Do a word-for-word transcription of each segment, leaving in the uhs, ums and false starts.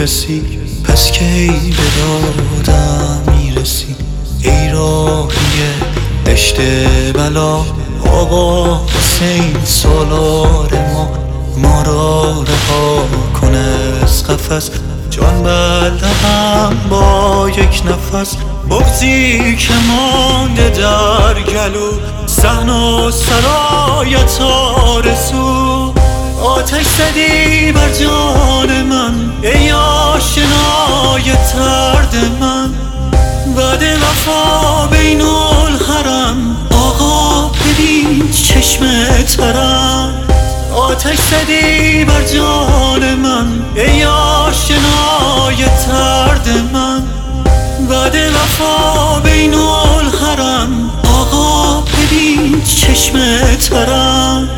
کسی، پس کی به دادم میرسی؟ ای راهی دشت بلا، آقا حسین سالار ما، ما را رها کن از قفس، جان بلدم با یک نفس. بغضی که مانده در گلو، صحن و سرایت آرزو، آتش زدی بر جان من ای آشنای درد من. بعد وفا بین الحرم، آقا ببین چشم ترم، آتش زدی بر جان من ای آشنای درد من. بعد وفا بین الحرم، آقا ببین چشم ترم.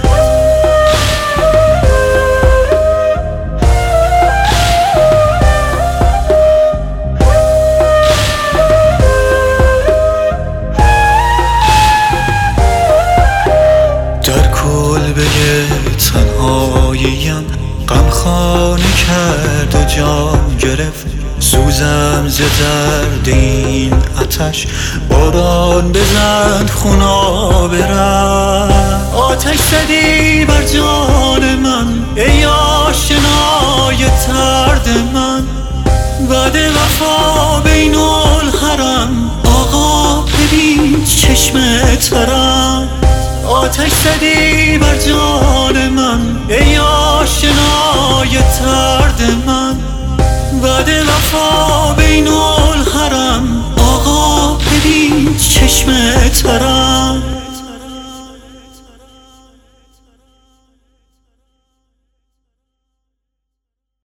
در کلبه تنهاییم غم خانه کرد و جان گرفت، سوزم ز درد این آتش، باران بزن خونا برم. آتش زدی بر جان من ای آشنای درد من. بعد وفا بین الحرم، آقا ببین چشم ترم، آتش زدی بر جان من ای آشنای درد من. بعد وفا بین الحرم، آقا ببین چشم ترم.